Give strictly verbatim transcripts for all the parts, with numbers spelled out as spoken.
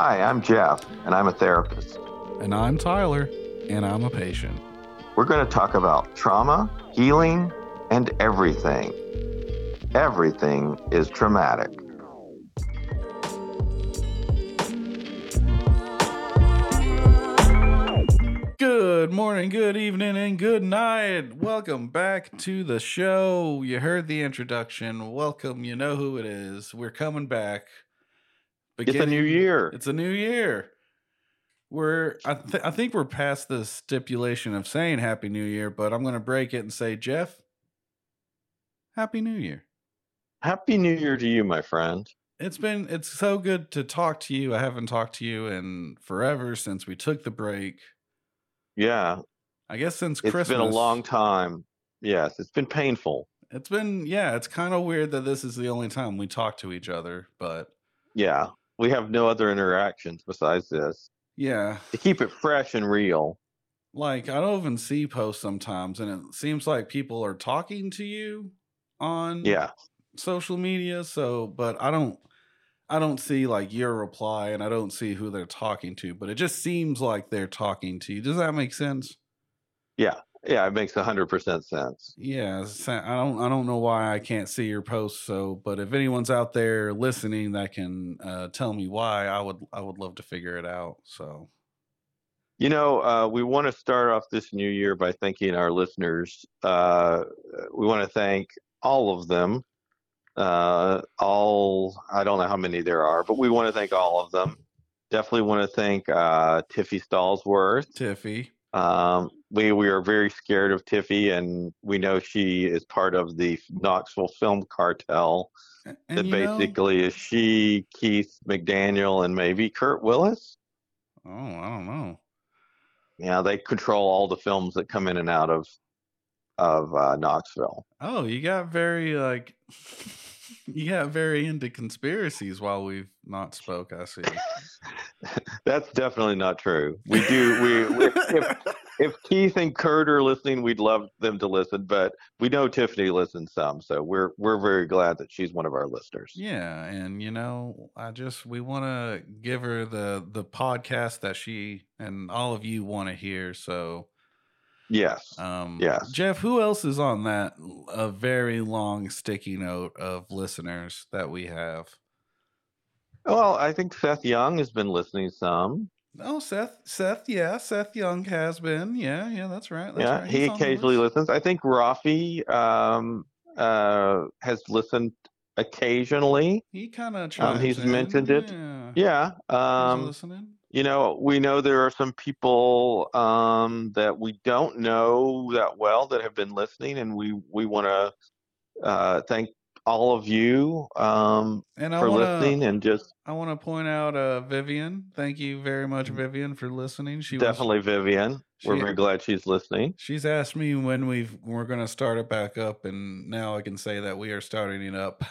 Hi, I'm Jeff, and I'm a therapist. And I'm Tyler, and I'm a patient. We're going to talk about trauma, healing, and everything. Everything is traumatic. Good morning, good evening, and good night. Welcome back to the show. You heard the introduction. Welcome. You know who it is. We're coming back. Beginning, it's a new year. It's a new year. We're I, th- I think we're past the stipulation of saying Happy New Year, but I'm going to break it and say, Jeff, Happy New Year. Happy New Year to you, my friend. It's been it's so good to talk to you. I haven't talked to you in forever since we took the break. Yeah. I guess since it's Christmas. It's been a long time. Yes, it's been painful. It's been, yeah, it's kind of weird that this is the only time we talk to each other, but. Yeah, we have no other interactions besides this. Yeah. To keep it fresh and real. Like, I don't even see posts sometimes, and it seems like people are talking to you on yeah. social media, so, but I don't. I don't see like your reply, and I don't see who they're talking to, but it just seems like they're talking to you. Does that make sense? Yeah. Yeah, it makes a hundred percent sense. Yeah. I don't, I don't know why I can't see your posts. So, but if anyone's out there listening that can uh, tell me why, I would, I would love to figure it out. So, you know, uh, we want to start off this new year by thanking our listeners. Uh, we want to thank all of them. Uh, all, I don't know how many there are, but we want to thank all of them. Definitely want to thank uh, Tiffy Stallsworth. Tiffy. Um, we, we are very scared of Tiffy, and we know she is part of the Knoxville film cartel. And that basically know, is she, Keith McDaniel, and maybe Kurt Willis. Oh, I don't know. Yeah, they control all the films that come in and out of of uh, Knoxville. Oh, you got very like you got very into conspiracies while we've not spoke. I see. That's definitely not true. We do. We, we if, if Keith and Kurt are listening, we'd love them to listen. But we know Tiffany listens some, so we're we're very glad that she's one of our listeners. Yeah, and you know, I just we want to give her the the podcast that she and all of you want to hear. So. Yes. Um, yes. Jeff, who else is on that a very long sticky note of listeners that we have? Well, I think Seth Young has been listening some. Oh, Seth, Seth, yeah, Seth Young has been. Yeah, yeah, that's right. That's yeah, right. he occasionally listens. I think Rafi um, uh, has listened occasionally. He kind of um, he's in. mentioned yeah. it. Yeah. Um, he's listening. You know, we know there are some people um, that we don't know that well that have been listening, and we, we want to uh, thank all of you um, and for wanna, listening. And just I want to point out uh, Vivian. Thank you very much, Vivian, for listening. She definitely was, Vivian. She, We're very glad she's listening. She's asked me when we've we're going to start it back up, and now I can say that we are starting it up.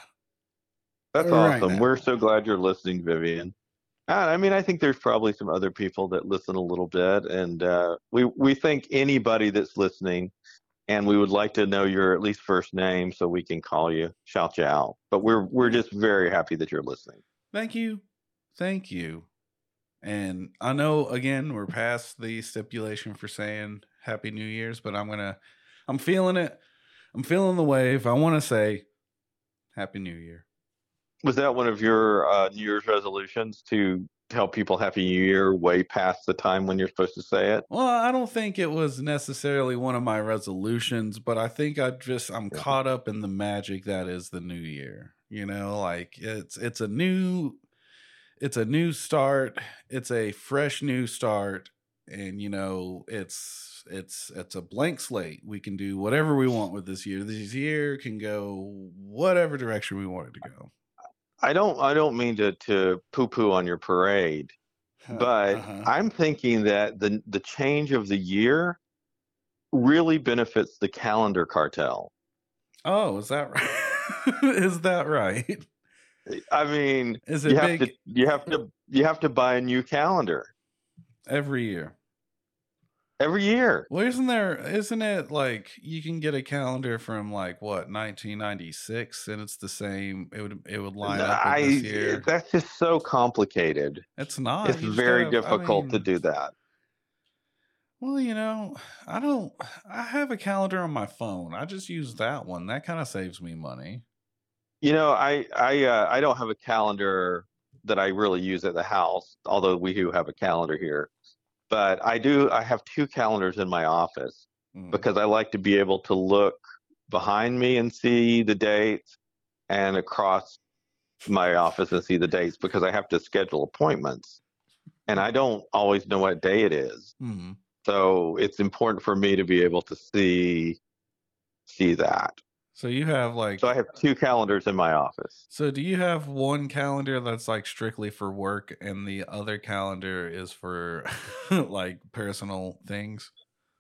That's right awesome. Now. We're so glad you're listening, Vivian. I mean, I think there's probably some other people that listen a little bit, and uh, we we thank anybody that's listening, and we would like to know your at least first name so we can call you, shout you out. But we're we're just very happy that you're listening. Thank you, thank you. And I know again we're past the stipulation for saying Happy New Year's, but I'm gonna, I'm feeling it. I'm feeling the wave. I want to say Happy New Year. Was that one of your uh, New Year's resolutions to tell people Happy New Year way past the time when you're supposed to say it? Well, I don't think it was necessarily one of my resolutions, but I think I just I'm yeah. caught up in the magic that is the new year. You know, like it's it's a new it's a new start. It's a fresh new start, and you know, it's it's it's a blank slate. We can do whatever we want with this year. This year can go whatever direction we want it to go. I don't I don't mean to, to poo-poo on your parade, but uh-huh. I'm thinking that the the change of the year really benefits the calendar cartel. Oh, is that right? Is that right? I mean, is it you big? have to you have to you have to buy a new calendar every year. every year. Well, isn't there? Isn't it like you can get a calendar from like what nineteen ninety-six, and it's the same? It would it would line up with this I year. That's just so complicated. It's not. It's You just very gotta. I difficult to mean, do that. well, you know, I don't. I have a calendar on my phone. I just use that one. That kind of saves me money. You know, I I uh, I don't have a calendar that I really use at the house, although we do have a calendar here. But I do. I have two calendars in my office Mm. because I like to be able to look behind me and see the dates, and across my office and see the dates because I have to schedule appointments, and I don't always know what day it is. Mm. So it's important for me to be able to see see that. So you have like. So I have two calendars in my office. So do you have one calendar that's like strictly for work, and the other calendar is for like personal things?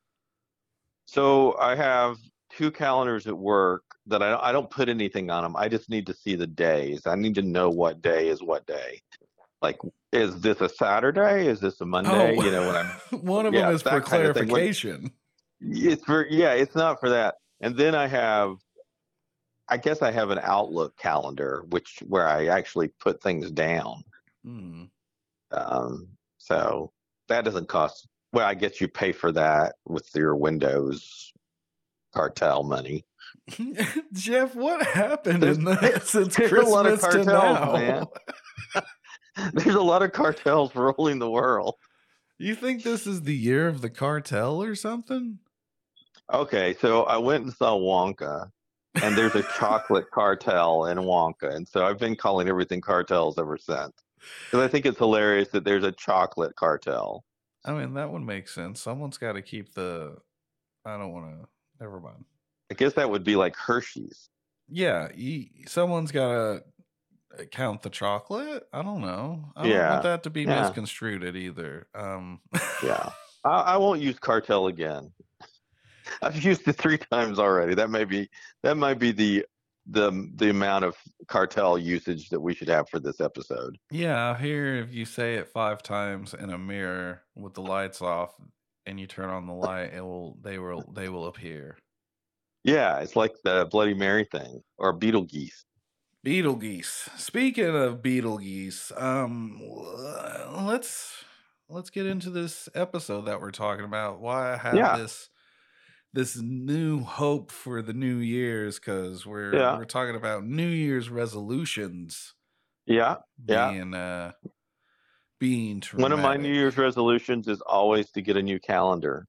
So I have two calendars at work that I, I don't put anything on them. I just need to see the days. I need to know what day is what day. Like, is this a Saturday? Is this a Monday? Oh, You know, when I'm one of yeah, them is for that kind of thing. When- clarification. It's for yeah, it's not for that. And then I have, I guess I have an Outlook calendar, which where I actually put things down. Hmm. Um, so that doesn't cost. Well, I guess you pay for that with your Windows cartel money. Jeff, what happened There's- in the since there's a lot of Christmas to cartels, now? man. There's a lot of cartels ruling the world. You think this is the year of the cartel or something? Okay, so I went and saw Wonka, and there's a chocolate cartel in Wonka, and so I've been calling everything cartels ever since. Because I think it's hilarious that there's a chocolate cartel. I mean, that would make sense. Someone's got to keep the. I don't want to. Never mind. I guess that would be like Hershey's. Yeah, you, someone's got to count the chocolate. I don't know. I don't Yeah, want that to be yeah. misconstrued either. Um, Yeah, I, I won't use cartel again. I've used it three times already. That may be that might be the the the amount of cartel usage that we should have for this episode. yeah, here if you say it five times in a mirror with the lights off, and you turn on the light, it will. They will. They will appear. Yeah, it's like the Bloody Mary thing or Beetlegeese. Beetlegeese. Speaking of Beetlegeese, um, let's let's get into this episode that we're talking about. Why I have Yeah. this this new hope for the new year's, because we're Yeah. we're talking about New Year's resolutions Yeah, yeah. being uh being One of my traumatic. New Year's resolutions is always to get a new calendar.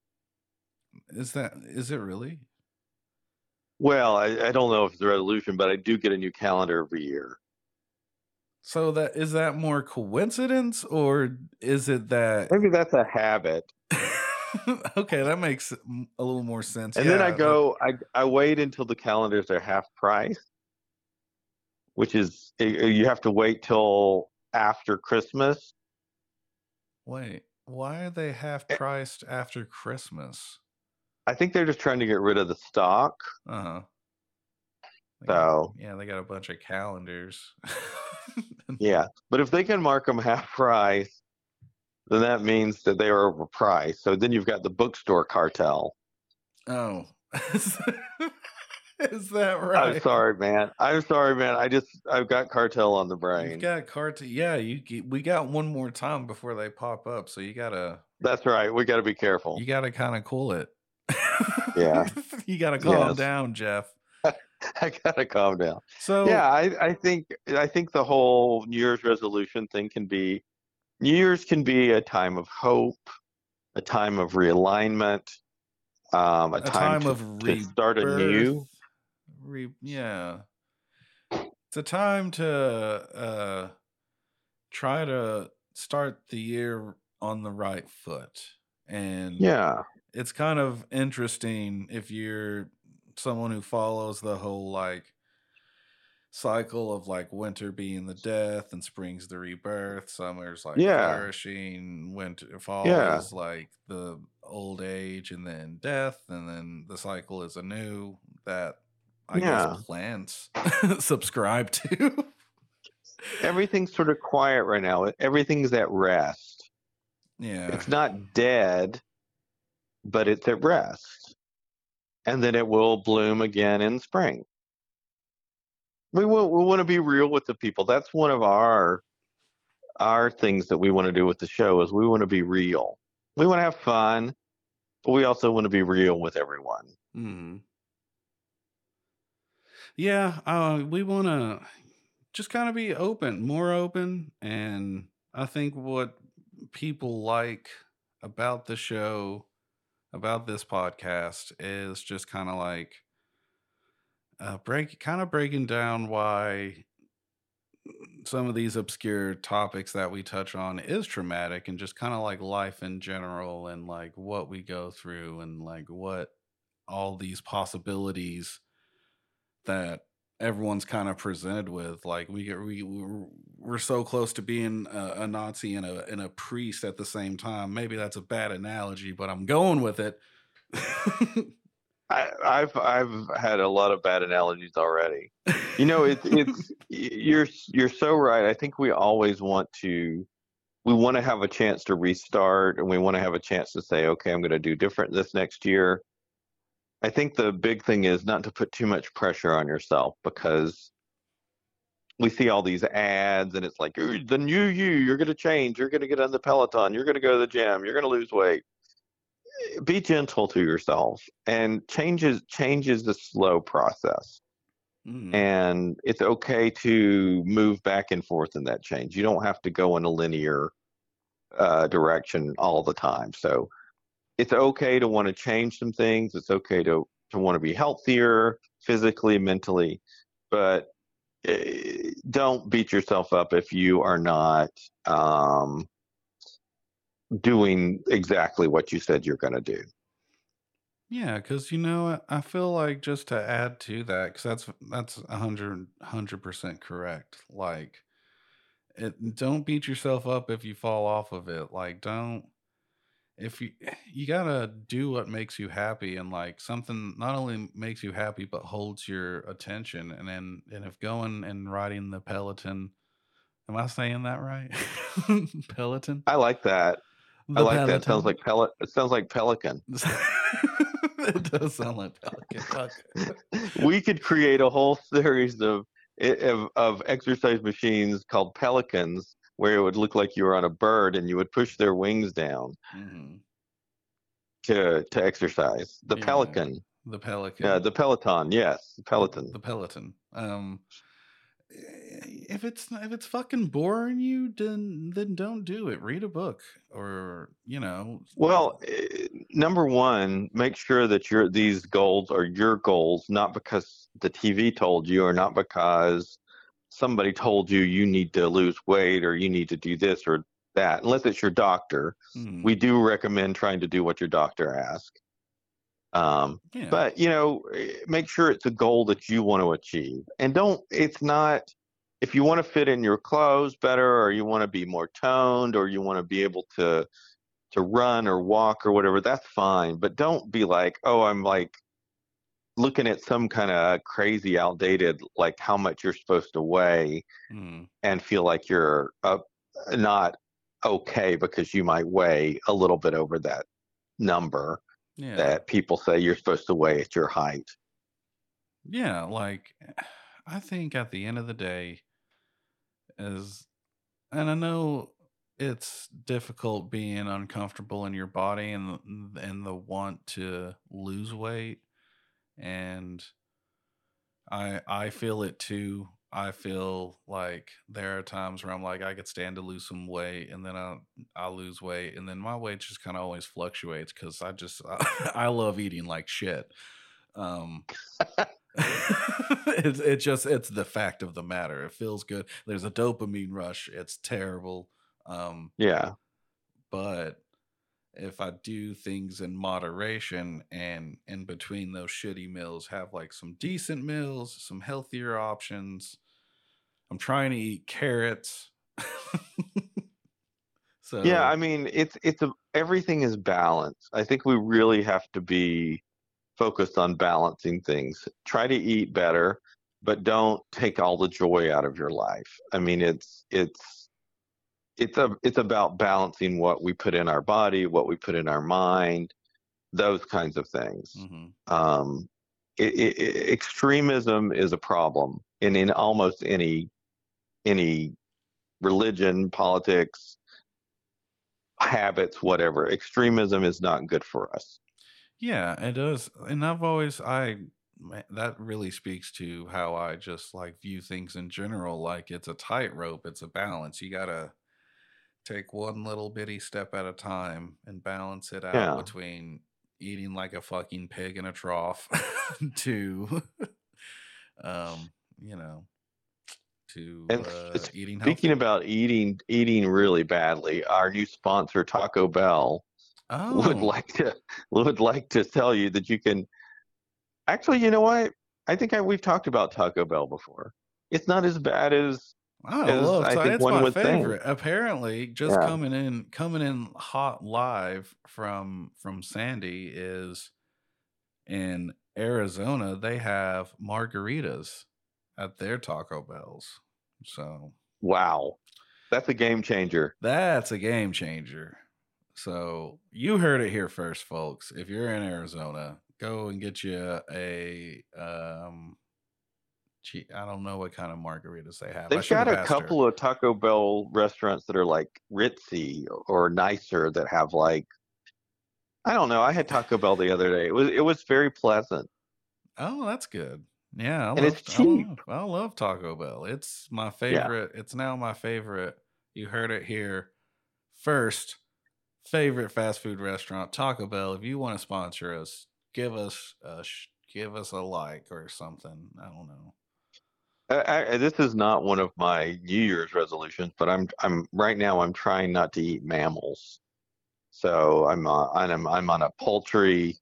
Is that is it really? Well, I, I don't know if it's a resolution, but I do get a new calendar every year. So that is that more coincidence, or is it that Maybe that's a habit. okay, that makes m- a little more sense. And then I Yeah, go, I I wait until the calendars are half price, which is uh, you have to wait till after Christmas. wait, why are they half Eh. priced after Christmas? I think they're just trying to get rid of the stock. Uh huh. got, So yeah, they got a bunch of calendars. yeah, but if they can mark them half price, then that means that they are overpriced. So then you've got the bookstore cartel. Oh, is that I'm right? sorry, man. I'm sorry, man. I just I've got cartel on the You've brain. got cartel. Yeah, you get- we got one more time before they pop up, so you gotta That's right. We got to be careful. you gotta kind of cool it. Yeah. You gotta calm Yes. down, Jeff. I gotta calm down. So Yeah, I, I think I think the whole New Year's resolution thing can be New Year's can be a time of hope, a time of realignment, um, a, a time, time to, of to rebirth. start anew. Re, yeah, it's a time to uh try to start the year on the right foot, and Yeah, it's kind of interesting if you're someone who follows the whole like cycle of like winter being the death and spring's the rebirth, summer's like yeah, flourishing, winter fall yeah, is like the old age, and then death, and then the cycle is anew that I yeah. guess plants subscribe to. Everything's sort of quiet right now. Everything's at rest. Yeah. It's not dead, but it's at rest. And then it will bloom again in spring. We want, we want to be real with the people. That's one of our our things that we want to do with the show is we want to be real. We want to have fun, but we also want to be real with everyone. Mm. Yeah, uh, we want to just kind of be open, more open. And I think what people like about the show, about this podcast, is just kind of like uh, break, kind of breaking down why some of these obscure topics that we touch on is traumatic, and just kind of like life in general, and like what we go through, and like what all these possibilities that everyone's kind of presented with. Like we get we we're, we're so close to being a, a Nazi and a and a priest at the same time. Maybe that's a bad analogy, but I'm going with it. I, I've I've had a lot of bad analogies already. You know, it's it's you're you're so right. I think we always want to we want to have a chance to restart, and we want to have a chance to say, okay, I'm going to do different this next year. I think the big thing is not to put too much pressure on yourself, because we see all these ads and it's like, the new you, you're going to change, you're going to get on the Peloton, you're going to go to the gym, you're going to lose weight. Be gentle to yourself, and changes changes the slow process. Mm. And it's okay to move back and forth in that change. You don't have to go in a linear uh, direction all the time. So it's okay to want to change some things. It's okay to, to want to be healthier physically, mentally, but uh, don't beat yourself up if you are not um, doing exactly what you said you're going to do. Yeah, because you know, I feel like, just to add to that, because that's that's a hundred hundred percent correct. Like, it, don't beat yourself up if you fall off of it. Like, don't if you you gotta do what makes you happy, and like something not only makes you happy but holds your attention. And then and if going and riding the Peloton, am I saying that right? Peloton. I like that. The I like Peloton. that. Sounds like pellet. It sounds like pelican. It does sound like pelican. Fuck. We could create a whole series of, of of exercise machines called pelicans, where it would look like you were on a bird and you would push their wings down mm-hmm. to to exercise. The yeah, pelican. The pelican. Yeah, the Peloton. Yes, the Peloton. The, the Peloton. Um, if it's if it's fucking boring you, then then don't do it. Read a book, or you know. Well, number one, make sure that your these goals are your goals, not because the T V told you, or not because somebody told you you need to lose weight or you need to do this or that. Unless it's your doctor, hmm. we do recommend trying to do what your doctor asks. Um, yeah. But, you know, make sure it's a goal that you want to achieve. And don't, it's not, if you want to fit in your clothes better, or you want to be more toned, or you want to be able to, to run or walk or whatever, that's fine. But don't be like, oh, I'm like looking at some kind of crazy outdated, like how much you're supposed to weigh mm. and feel like you're uh, not okay because you might weigh a little bit over that number. Yeah. That people say you're supposed to weigh at your height. Yeah, like I think at the end of the day, is, and I know it's difficult being uncomfortable in your body, and and the want to lose weight, and I I feel it too. I feel like there are times where I'm like, I could stand to lose some weight, and then I I lose weight, and then my weight just kind of always fluctuates, because I just I, I love eating like shit. Um, it's it just it's the fact of the matter. It feels good. There's a dopamine rush. It's terrible. Um, yeah, but if I do things in moderation, and in between those shitty meals, have like some decent meals, some healthier options. I'm trying to eat carrots. So yeah, I mean, it's it's a, everything is balanced. I think we really have to be focused on balancing things. Try to eat better, but don't take all the joy out of your life. I mean, it's it's it's a it's about balancing what we put in our body, what we put in our mind, those kinds of things. Mm-hmm. Um, it, it, extremism is a problem in, in almost any any religion, politics, habits, whatever. Extremism is not good for us. Yeah, it does. And I've always, I, that really speaks to how I just like view things in general. Like it's a tightrope, it's a balance. You got to take one little bitty step at a time and balance it out Yeah. between eating like a fucking pig in a trough to, um, you know, to And uh, eating speaking healthy. about eating eating really badly, our new sponsor Taco Bell would Oh, like to would like to tell you that you can actually, you know what? I think I, we've talked about Taco Bell before. It's not as bad as I as love I ta think it's one my would think. favorite. Apparently, just Yeah. coming in coming in hot live from from Sandy is in Arizona, they have margaritas at their Taco Bells. So Wow. That's a game changer. that's a game changer. So you heard it here first, folks. If you're in Arizona, go and get you a um gee, I don't know what kind of margaritas they have. I They've should got have a asked her. couple of Taco Bell restaurants that are like ritzy or nicer that have like I don't know. I had Taco Bell the other day. It was it was very pleasant. Oh, that's good. Yeah, I And it's love I cheap. love I love Taco Bell. It's my Yeah. favorite. It's now my favorite. You heard it here first. Favorite fast food restaurant, Taco Bell. If you want to sponsor us, give us a sh- give us a like or something. I don't know. I, I, this is not one of my New Year's resolutions, but I'm I'm right now I'm trying not to eat mammals. So I'm uh, I'm I'm on a poultry,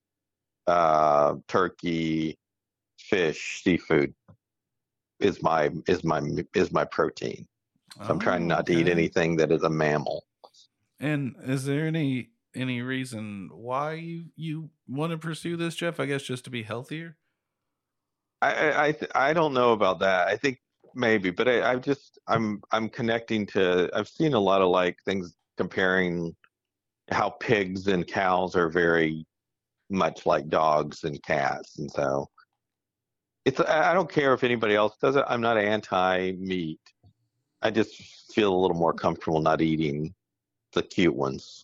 uh, turkey, fish, seafood is my is my is my protein. So I'm trying Oh, not to eat okay. anything that is a mammal. And is there any any reason why you you want to pursue this, Jeff? I guess just to be healthier. I I I, th- I don't know about that. I think maybe, but I, I've just I'm I'm connecting to. I've seen a lot of like things comparing how pigs and cows are very much like dogs and cats, and so it's. I I don't care if anybody else does it. I'm not anti-meat. I just feel a little more comfortable not eating the cute ones.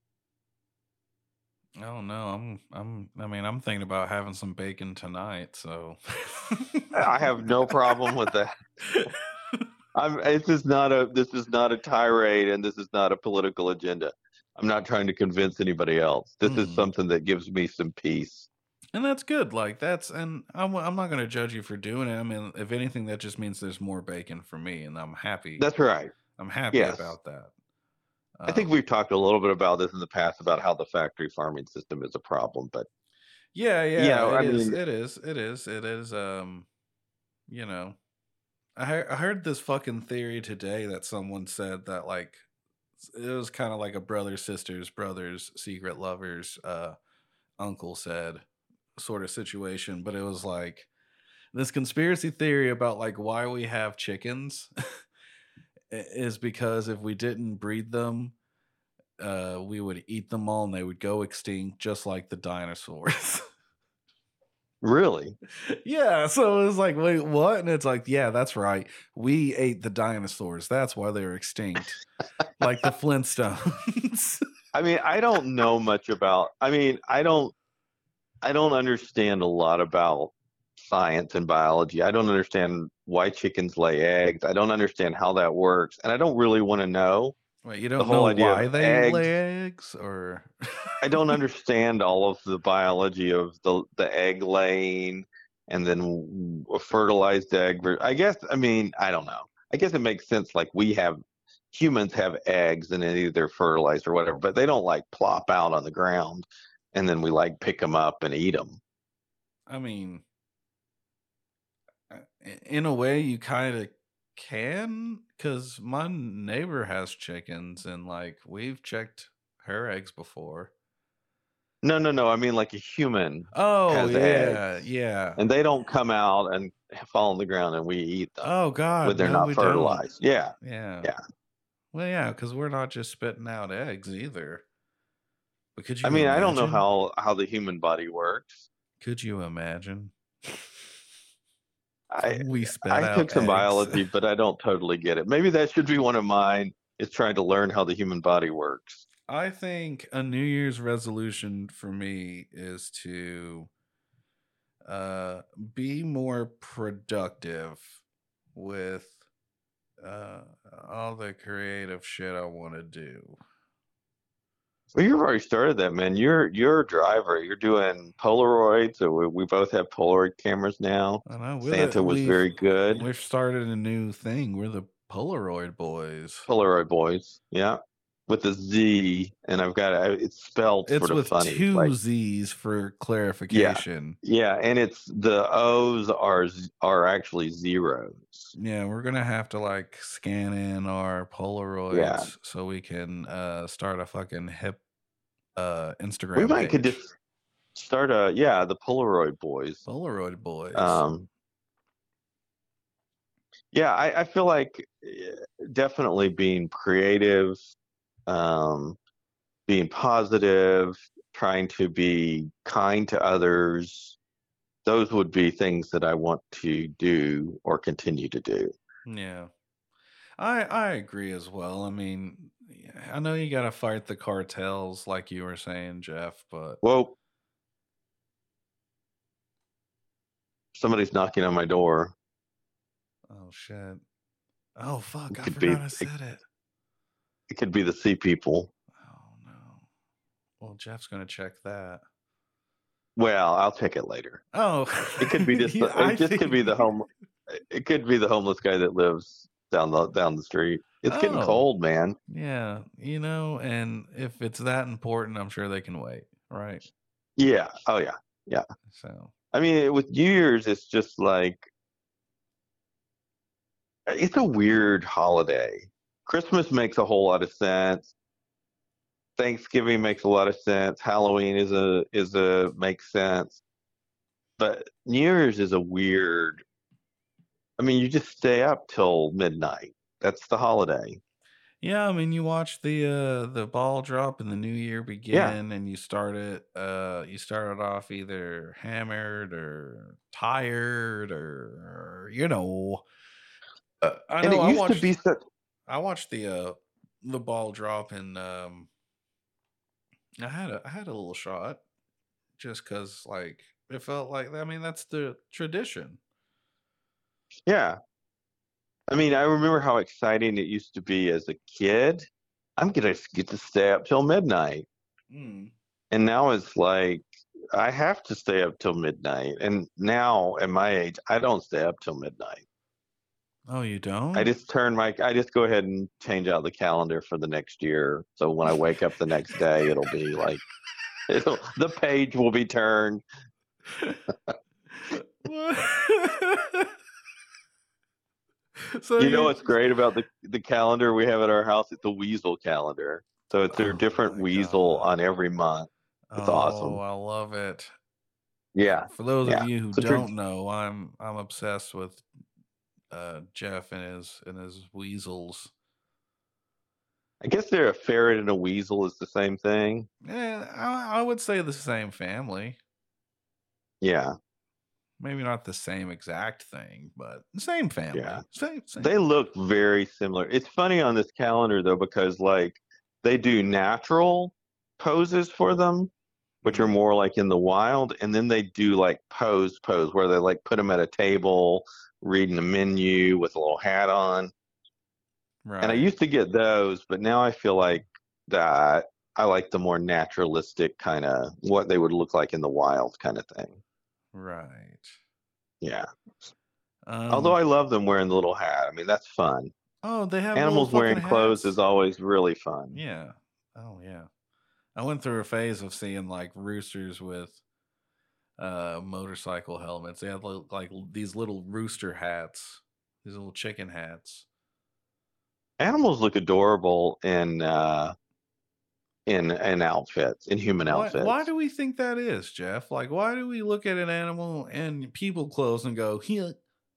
Oh no, I'm I'm I mean, I'm thinking about having some bacon tonight, so I have no problem with that. I'm. This is not a. This is not a tirade, and this is not a political agenda. I'm not trying to convince anybody else. This is Mhm. something that gives me some peace. And that's good. Like that's and I'm I'm not going to judge you for doing it. I mean, if anything that just means there's more bacon for me and I'm happy. That's right. I'm happy Yes. about that. I think Um we've talked a little bit about this in the past about how the factory farming system is a problem, but yeah, yeah, yeah, it I is. mean, It is. It is. It is um, you know, I he- I heard this fucking theory today that someone said that like it was kind of like a brother sisters brothers secret lovers uh uncle said sort of situation, but it was like this conspiracy theory about like why we have chickens is because if we didn't breed them, uh, we would eat them all and they would go extinct just like the dinosaurs. really. Yeah, so it was like, wait, what? And it's like, yeah, that's right. We ate the dinosaurs. That's why they're extinct. Like the Flintstones. I mean, I don't know much about. I mean, I don't. I don't understand a lot about science and biology. I don't understand why chickens lay eggs. I don't understand how that works, and I don't really want to know Wait, you the don't whole know idea of why they eggs. lay eggs or I don't understand all of the biology of the the egg laying and then a fertilized egg. ver- I guess I mean I don't know. I guess it makes sense. Like we have humans have eggs and then either fertilized or whatever, but they don't like plop out on the ground and then we like pick them up and eat them. I mean, uh, in a way you kind of can because my neighbor has chickens and like we've checked her eggs before. No, no, no. I mean like a human Oh has yeah, eggs yeah. and they don't come out and fall on the ground and we eat them Oh when god, they're no not we don't. fertilized. Yeah, Yeah. yeah. Well, yeah, because we're not just spitting out eggs either. But could I you mean, I don't know imagine? how how the human body works. Could you imagine? I We spat I out took some eggs. biology, but I don't totally get it. Maybe that should be one of mine. Is trying to learn how the human body works. I think a New Year's resolution for me is to uh, be more productive with uh, all the creative shit I want to do. Well, you've already started that, man. You're you're a driver. You're doing Polaroids. So we, we both have Polaroid cameras now. I know we're the Santa was we've very good. we've started a new thing. We're the Polaroid boys. Polaroid boys, yeah, with a Z, and I've got I- it's spelled It's sort of with funny, two like Z's for yeah, clarification. yeah, and it's the O's are z- are actually zeros. Yeah, we're gonna have to like scan in our Yeah, Polaroids so we can uh start a fucking hip uh we Instagram might could page. just start a yeah the Polaroid boys. Polaroid boys. Um, yeah, I, I feel like eh, definitely being creative, um, being positive, trying to be kind to others. Those would be things that I want to do or continue to do. Yeah. I I agree as well. I mean, yeah, I know you got to fight the cartels like you were saying, Jeff, but Well, somebody's knocking on my door. oh shit. Oh fuck, It I could be forgot I it, said it. it could be the sea people. Oh no. Well, Jeff's going to check that. Well, I'll check it later. Oh. It could be just Yeah, I it just could be the think home it could be the homeless guy that lives down the down the street. It's getting Oh. cold, man. Yeah, you know, and if it's that important, I'm sure they can wait, right? Yeah. Oh yeah. Yeah. So, I mean, with New Year's, it's just like it's a weird holiday. Christmas makes a whole lot of sense. Thanksgiving makes a lot of sense. Halloween is a is a makes sense. But New Year's is a weird. I mean, you just stay up till midnight. That's the holiday. yeah, I mean, you watch the uh the ball drop and the new year Yeah, begin, and you start it. Uh, you started off either hammered or tired, or, or you know. Uh, I and know. it I used to be watched. such. I watched the uh the ball drop, and um, I had a I had a little shot just because like it felt like. I mean, that's the tradition. Yeah, I mean, I remember how exciting it used to be as a kid. I'm gonna get to stay up till midnight, Mm. and now it's like I have to stay up till midnight. And now at my age, I don't stay up till midnight. Oh, you I don't? just turn my I just go ahead and change out the calendar for the next year. So when I wake up the next day, it'll be like it'll, the page will be turned. So You know you're what's just great about the the calendar we have at our house? It's a weasel calendar. So it's a oh different my weasel on god. every month. It's Oh, awesome. I love it. Yeah. For those of Yeah. you who So tr- don't know, I'm I'm obsessed with uh Jeff and his and his weasels. I guess they're a ferret and a weasel is the same thing. Yeah, I, I would say the same family. Yeah. Maybe not the same exact thing, but the same Yeah. family. Same same. They look very similar. It's funny on this calendar though, because like they do natural poses for them, which are Mm, more like in the wild, and then they do like pose pose where they like put them at a table reading the menu with a little hat on. And I right. used to get those, but now I feel like that I like the more naturalistic kind of what they would look like in the wild kind of thing. Right. Yeah. Although Um I love them wearing the little hat. I mean, that's fun. oh, they have little Animals fucking wearing clothes hats. is always really fun. Yeah. Oh yeah. I went through a phase of seeing like roosters with uh motorcycle helmets. They had li- like l- these little rooster hats, these little chicken hats. Animals look adorable in uh in in outfits, in human Why why outfits. do we think that is, Jeff? Like why do we look at an animal and people clothes and go, "Yeah,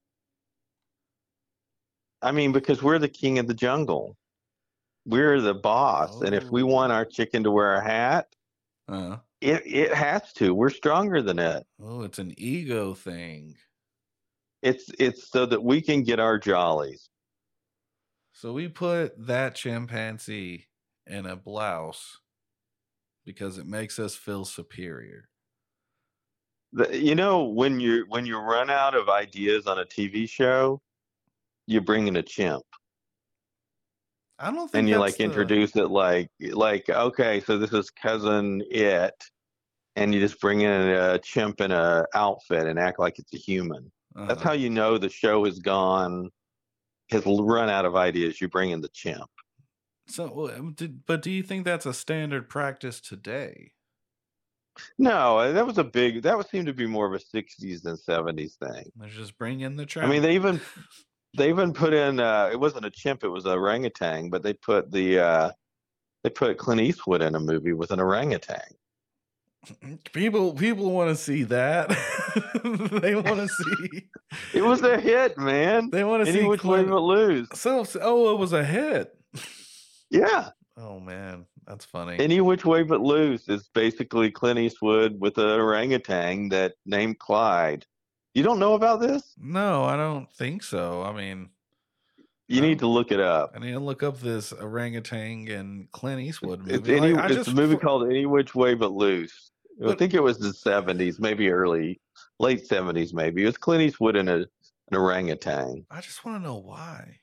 I mean, because we're the king of the jungle. We're the boss, and if we want oh, our chicken to wear a hat, Uh, It it has to. We're stronger than it. oh, it's an ego thing. It's it's so that we can get our jollies. So we put that chimpanzee in a blouse because it makes us feel superior. The, you know, when you when you run out of ideas on a T V show, you bring in a chimp. I don't And think you that's like the. introduce it like like okay, so this is cousin it, and you just bring in a chimp in a outfit and act like it's a human. That's Uh, how you know the show has gone has run out of ideas. You bring in the chimp. so, um, did, but do you think that's a standard practice today? No, that was a big that would seem to be more of a sixties than seventies thing. Let's just bring in the I mean, tramp. they even they even put in uh it wasn't a chimp, it was a orangutan, but they put the uh they put Clint Eastwood in a movie with an orangutan. People, people want to see that. They want to see. It was a hit, man. They want to Any see which way Clint. but lose. So, so, oh, it was a hit. Yeah. Oh man, that's funny. Any which way but lose is basically Clint Eastwood with an orangutan that named Clyde. You don't know about this? No, I don't think so. I mean, You I, need to look it up. I need to look up this orangutan and Clint Eastwood movie. It's any. Like, I It's just a movie for, called Any Which Way But Loose. I but think it was the seventies, maybe early, late seventies, maybe. It was Clint Eastwood and a, an orangutan. I just want to know why.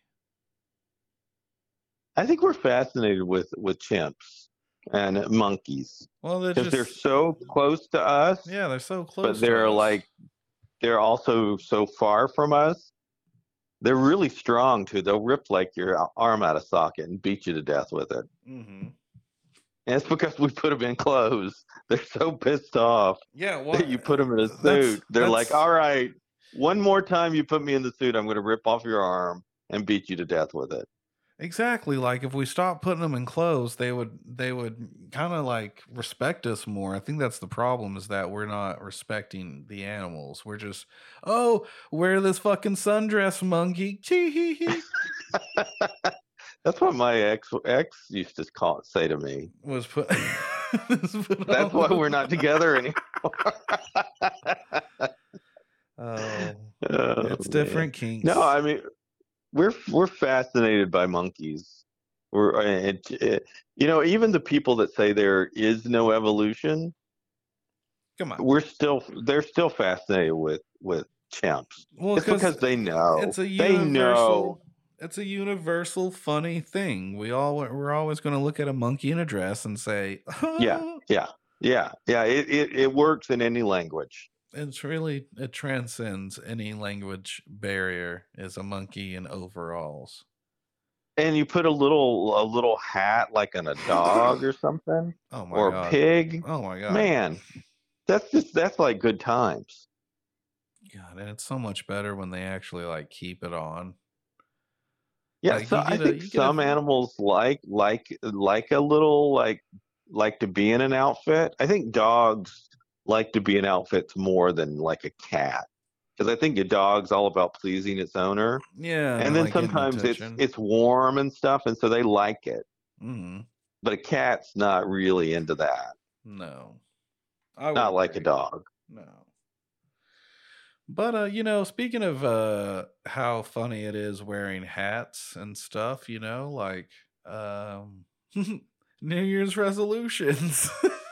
I think we're fascinated with with chimps and monkeys Well, they're because just they're so close to us, yeah, they're so close. but to they're us. like they're also so far from us. They're really strong too. They'll rip like your arm out of socket and beat you to death with it. Mm-hmm. And it's because we put them in clothes. They're so pissed off Yeah, well, that you put them in a that's- suit. They're that's- like, all right, one more time you put me in the suit, I'm going to rip off your arm and beat you to death with it. Exactly. Like if we stop putting them in clothes, they would they would kind of like respect us more. I think that's the problem is that we're not respecting the animals. We're just, oh, wear this fucking sundress, monkey. Chee hee hee. That's what my ex ex used to call say to me. Was put. was put That's on- why we're not together anymore. Oh, Oh, it's man. different kinks. No, I mean we're we're fascinated by monkeys. We're it, it, you know even the people that say there is no evolution, Come on. we're still they're still fascinated with with chimps. Well, It's because they know. it's a They know. universal. It's a universal funny thing. We all we're always going to look at a monkey in a dress and say, Yeah, yeah, yeah, yeah. It, it it works in any language. It's really it transcends any language barrier. Is a monkey in overalls. And you put a little a little hat like on a dog or something, Oh my or god! a pig. Oh my god! Man, that's just that's like good times. God, and it's so much better when they actually like keep it on. Yeah, Like, so you I get a- think you get a- some animals like like like a little like like to be in an outfit. I think dogs like to be in outfits more than like a cat, because I think a dog's all about pleasing its owner, Yeah, and then like getting sometimes it's attention. it's warm and stuff, and so they like it. Mhm. But a cat's not really into that. No, I Not would like a agree. dog. No. But uh, you know, speaking of uh how funny it is wearing hats and stuff, you know, like um New Year's resolutions.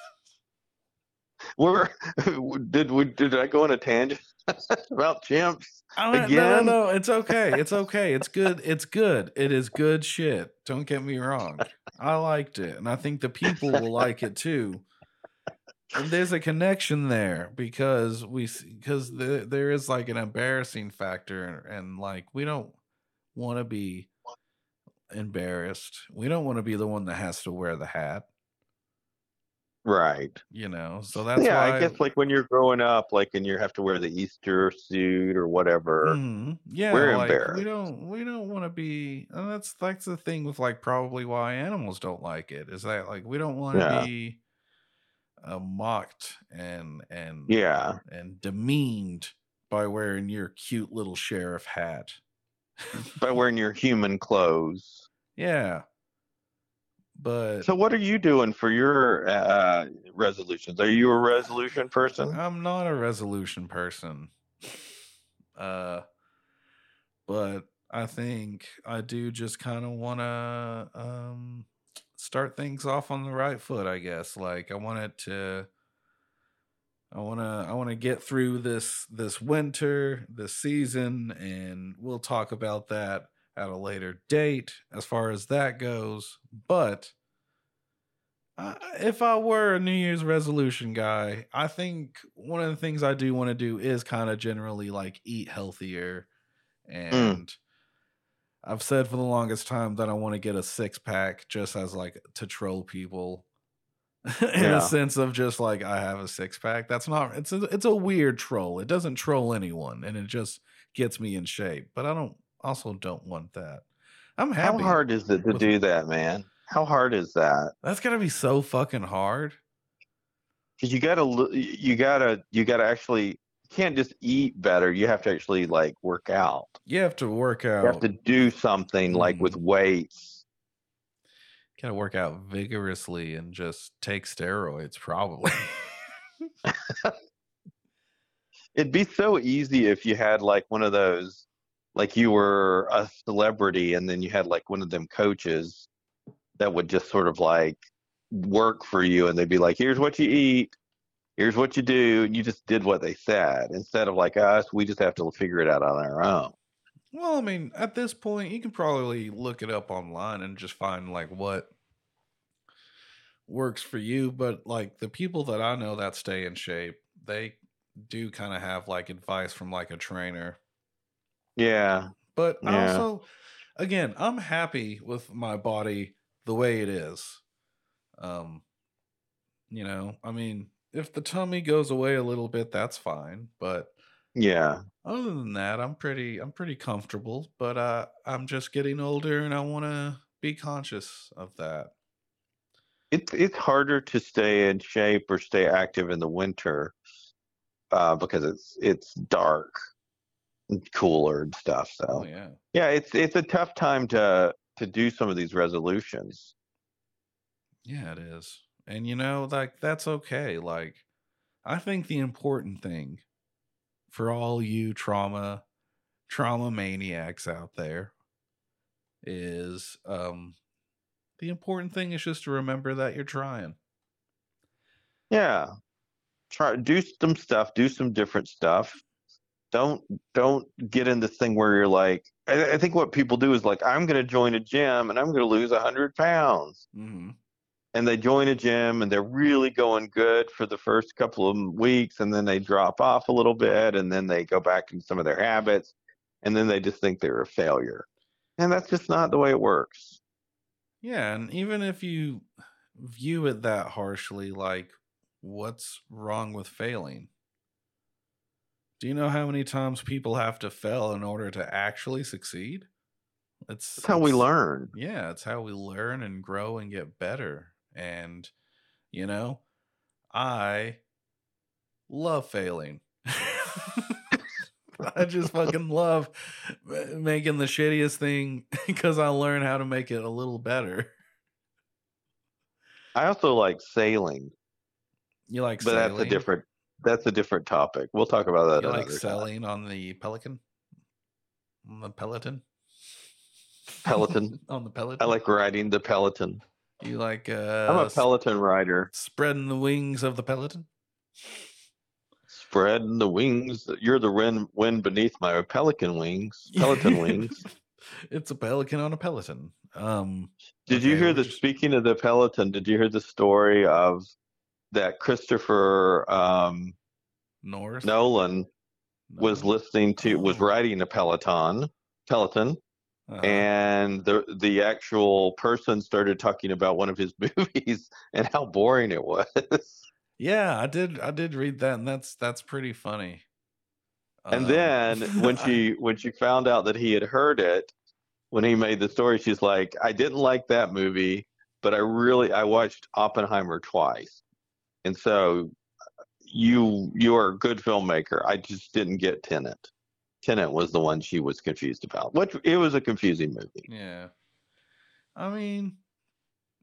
We're did we did I go on a tangent about chimps? I mean, no, Again? no, no, it's okay. It's okay. It's good. It's good. It is good shit. Don't get me wrong. I liked it, and I think the people will like it too. And there's a connection there because we because the, there is like an embarrassing factor, and like we don't want to be embarrassed. We don't want to be the one that has to wear the hat, Right. you know. So that's Yeah, why I guess like when you're growing up, like and you have to wear the Easter suit or whatever. Mhm. Yeah, We're like we embarrassed. don't we don't want to be, and that's that's the thing with like probably why animals don't like it is that like we don't want to Yeah. be uh, mocked and and Yeah. and demeaned by wearing your cute little sheriff hat. By wearing your human clothes. Yeah. But so what are you doing for your uh, resolutions? Are you a resolution person? I'm not a resolution person. Uh, but I think I do just kind of want to um, start things off on the right foot, I guess. Like I want it to I want to I want to get through this this winter, this season, and we'll talk about that at a later date as far as that goes. But uh, if I were a New Year's resolution guy, I think one of the things I do want to do is kind of generally like eat healthier. Mm, And I've said for the longest time that I want to get a six pack just as like to troll people in a yeah. sense of just like I have a six pack. That's not it's a, it's a weird troll. It doesn't troll anyone and it just gets me in shape. But I don't also don't want that. I'm How happy hard is it to with do that, man? How hard is that? that's gonna be so fucking hard. Because you gotta, lo- you gotta, you gotta actually you can't just eat better. You have to actually like work out. You have to work You have out. to do something like with Mhm. weights. Gotta work out vigorously and just take steroids, probably. It'd be so easy if you had like one of those, like you were a celebrity and then you had like one of them coaches that would just sort of like work for you and they'd be like, here's what you eat, here's what you do. And you just did what they said instead of like us, we just have to figure it out on our own. Well, I mean, at this point, you can probably look it up online and just find like what works for you. But like the people that I know that stay in shape, they do kind of have like advice from like a trainer. Yeah. But I Yeah. also, again, I'm happy with my body the way it is. Um, you know, I mean, if the tummy goes away a little bit, that's fine. But Yeah. other than that, I'm pretty I'm pretty comfortable, but uh I'm just getting older and I want to be conscious of that. It's it's harder to stay in shape or stay active in the winter uh, because it's it's dark and cooler and stuff. Oh So yeah. yeah, it's it's a tough time to to do some of these resolutions. Yeah, it is. And you know, like that's okay. Like I think the important thing for all you trauma trauma maniacs out there is um the important thing is just to remember that you're trying. Yeah, try do some stuff, do some different stuff. Don't don't get in this thing where you're like, I, I think what people do is like, I'm going to join a gym and I'm going to lose a hundred pounds, Mhm. and they join a gym and they're really going good for the first couple of weeks, and then they drop off a little bit, and then they go back into some of their habits, and then they just think they're a failure, and that's just not the way it works. Yeah, and even if you view it that harshly, like what's wrong with failing? Do you know how many times people have to fail in order to actually succeed? It's That's how we it's learn. yeah, it's how we learn and grow and get better. And you know, I love failing. I just fucking love ma- making the shittiest thing because I learn how to make it a little better. I also like sailing, You like but that's a sailing? different that's a different topic. We'll talk about that You like another time. sailing on the Pelican? On the Peloton? Peloton. On the I Peloton? like riding the Peloton. You like I'm a uh s- Peloton rider. spreading the wings of the Peloton? Spreading the wings. You're the wind, wind beneath my pelican wings. Peloton wings. It's a pelican on a Peloton. Um Did you okay, hear we're the just speaking of the Peloton? Did you hear the story of that Christopher um, north. Nolan was Nolan? listening to was Oh. riding a Peloton, Peloton, Uh-huh. and the the actual person started talking about one of his movies and how boring it was. Yeah, I did I did read that and that's that's pretty funny. And Um then when I, she when she found out that he had heard it, when he made the story, she's like, I didn't like that movie, but I really I watched Oppenheimer twice. And so you you are a good filmmaker. I just didn't get Tenet. Tenet was the one she was confused about. Which it was a confusing movie. yeah. I mean,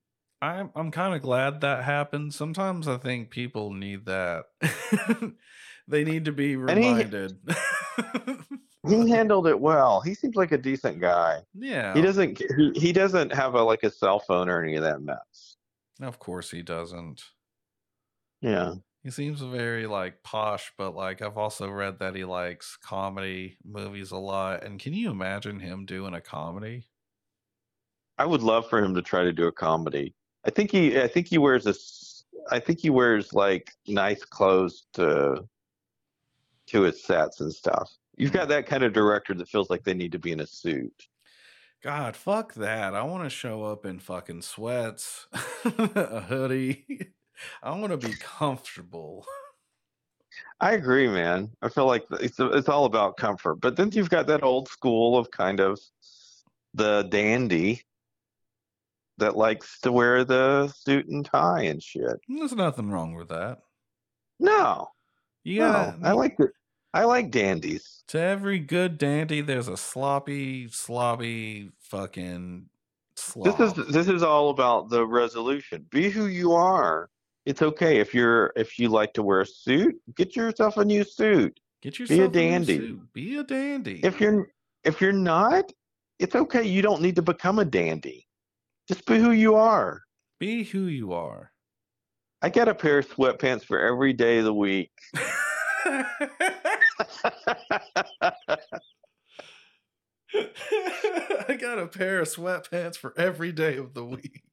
I'm I'm kind of glad that happened. Sometimes I think people need that. They need to be And he reminded. he handled it well. He seems like a decent guy. He Yeah, doesn't he, he doesn't have a like a cell phone or any of that mess. of course he doesn't. Yeah. He seems very like posh, but like I've also read that he likes comedy movies a lot. And can you imagine him doing a comedy? I would love for him to try to do a comedy. I think he I think he wears a s- I think he wears like nice clothes to to his sets and stuff. You've got Hmm. that kind of director that feels like they need to be in a suit. God, fuck that. I want to show up in fucking sweats, a hoodie. I want to be comfortable. I agree, man. I feel like it's it's all about comfort. But then you've got that old school of kind of the dandy that likes to wear the suit and tie and shit. There's nothing wrong with that. No, You no, I gotta, like the I like dandies. to every good dandy, there's a sloppy, sloppy fucking This is slob. this is all about the resolution. Be who you are. It's okay if you're if you like to wear a suit, get yourself a new suit. Get Be a yourself a new dandy. suit. Be a dandy. If you're if you're not, it's okay. You don't need to become a dandy. Just be who you are. Be who you are. I got a pair of sweatpants for every day of the week. I got a pair of sweatpants for every day of the week.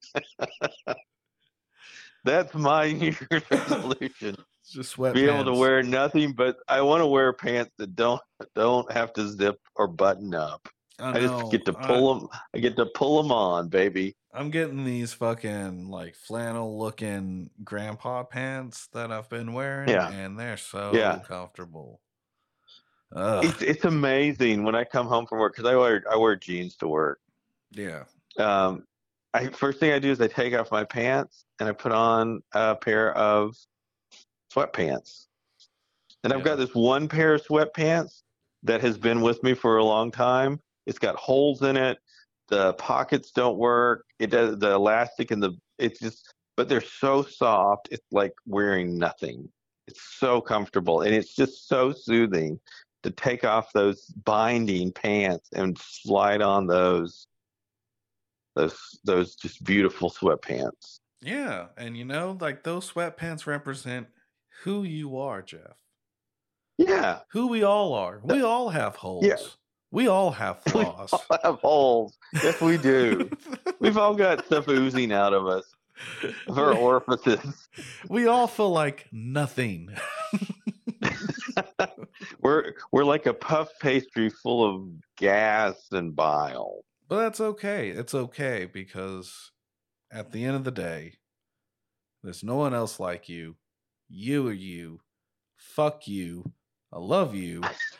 That's my New Year's resolution. Just Be able to sweatpants. wear nothing but I want to wear pants that don't don't have to zip or button up. I I just know. get to I, pull them. I get to pull them on, baby. I'm getting these fucking like flannel looking grandpa pants that I've been wearing, Yeah, and they're so yeah. comfortable. Ugh. It's it's amazing when I come home from work because I wear I wear jeans to work. Yeah. Um, I first thing I do is I take off my pants and I put on a pair of sweatpants. And I've got Yeah. this one pair of sweatpants that has been with me for a long time. It's got holes in it. The pockets don't work. It does the elastic and the it's just but they're so soft. It's like wearing nothing. It's so comfortable and it's just so soothing to take off those binding pants and slide on those those those just beautiful sweatpants. Yeah. And you know, like those sweatpants represent who you are, Jeff. Yeah. Who we all are. We all have Yeah. holes. We all have We flaws. all have holes. Yes, we do. We've all got stuff oozing out of us, of our orifices. We all feel like nothing. we're we're like a puff pastry full of gas and bile. But that's okay. It's okay because at the end of the day, there's no one else like you. You are you. Fuck you. I love you.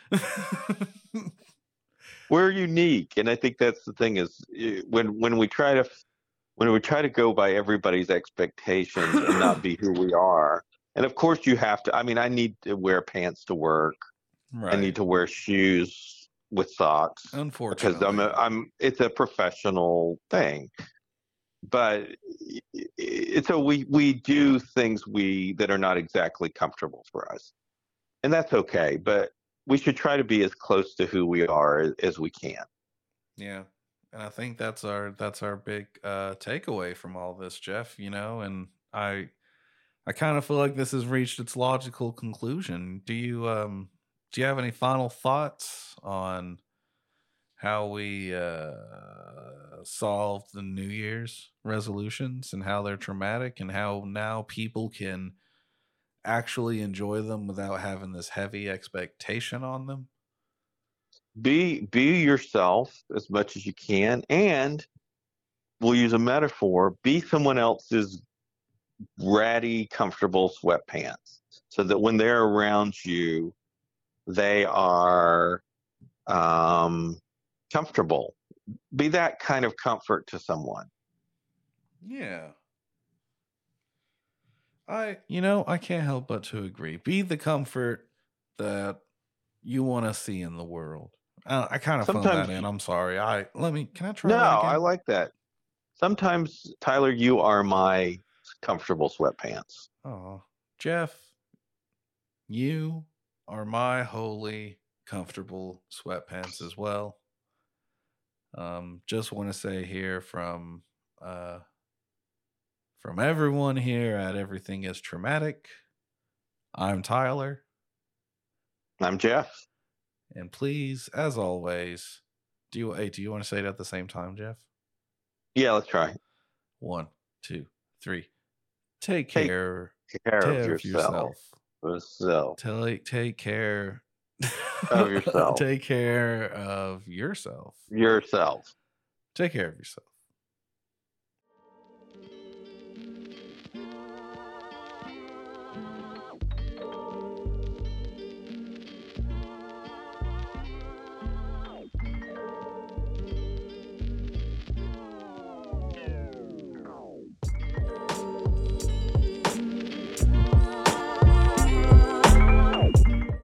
We're unique, and I think that's the thing is eh, when when we try to when we try to go by everybody's expectations and not be who we are. And of course, you have to. I mean, I need to wear pants to work. I need Right. to wear shoes with socks because I'm a, Unfortunately. I'm it's a professional thing. But it's a we we do things we that are not exactly comfortable for us, and that's okay. But we should try to be as close to who we are as, as we can. Yeah. And I think that's our that's our big uh takeaway from all this, Jeff, you know, and I I kind of feel like this has reached its logical conclusion. Do you um do you have any final thoughts on how we uh solved the New Year's resolutions and how they're traumatic and how now people can actually enjoy them without having this heavy expectation on them? Be be yourself as much as you can, and we'll use a metaphor. Be someone else's ratty, comfortable sweatpants, so that when they're around you, they are um, comfortable. Be that kind of comfort to someone. Yeah. I, you know, I can't help but to agree. Be the comfort that you want to see in the world. Uh, I kind of phoned Sometimes, that in. I'm sorry. I let me. Can I try no, that I again? like that. sometimes, Tyler, you are my comfortable sweatpants. Oh, Jeff, you are my holy comfortable sweatpants as well. Um, just want to say here from uh, from everyone here at Everything is Traumatic, I'm Tyler. I'm Jeff. And please, as always, do you hey, do you want to say it at the same time, Jeff? Yeah, let's try. One, two, three. Take care, take care of, of yourself. yourself. Take take care of yourself. Take care of yourself. Yourself. Take care of yourself.